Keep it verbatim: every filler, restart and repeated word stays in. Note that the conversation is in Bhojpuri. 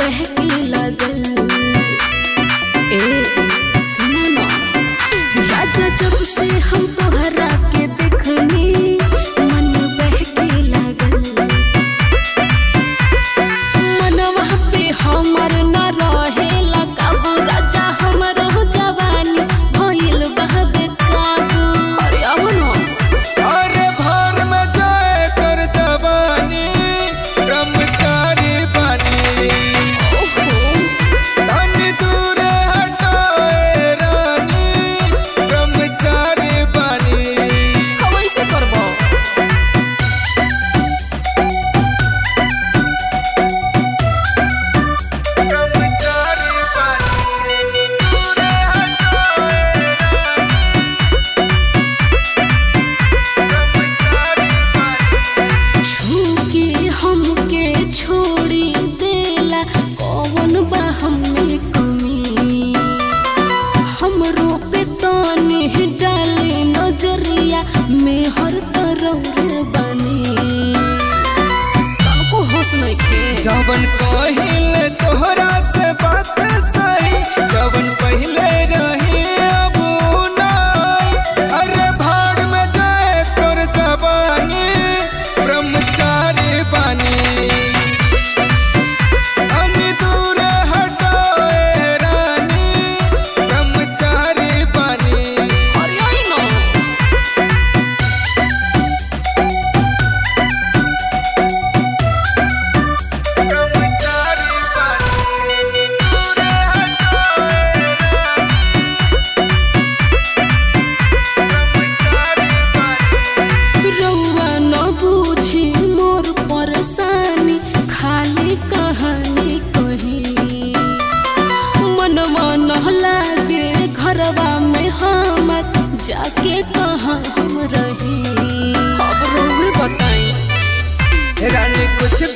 बहके लगल। ए सुना ना राजा, जब से हम तोहरा के देखनी मन बहके लगल। मनवा पे हमर न रहेला काबू, राजा हमर जवानी भइल बह बेकाबू। अरे अब ना अरे भार में जाए कर जवानी ब्रह्मचारी बनी। तनी दूर हटाए रानी ब्रह्मचारी बनी। हम ऐसे करबो ब्रह्मचारी बनी। दूर हटाए छूके हमके छोड़ी देला कौन बा हमें कमी। हमरो पे ताने डाले नजरिया में हर तरह बनी। काको होश नइखे जवन कहिले तोहरा से बात सही, जवन पहले रही अब नहीं। अरे भाड़ में जाए तोर जवानी ब्रह्मचारी बनी। तनी दूर हटाए रानी ब्रह्मचारी बनी। अरे आई ना ब्रह्मचारी बनी। दूर हटाए ब्रह्मचारी बनी। रउआ न बूझी मोर परेशानी, खाली कहानी कही। मनवा न लागे घरवा में हमर, जाके कहाँ हम रही। अब रउए बताई रानी कुछ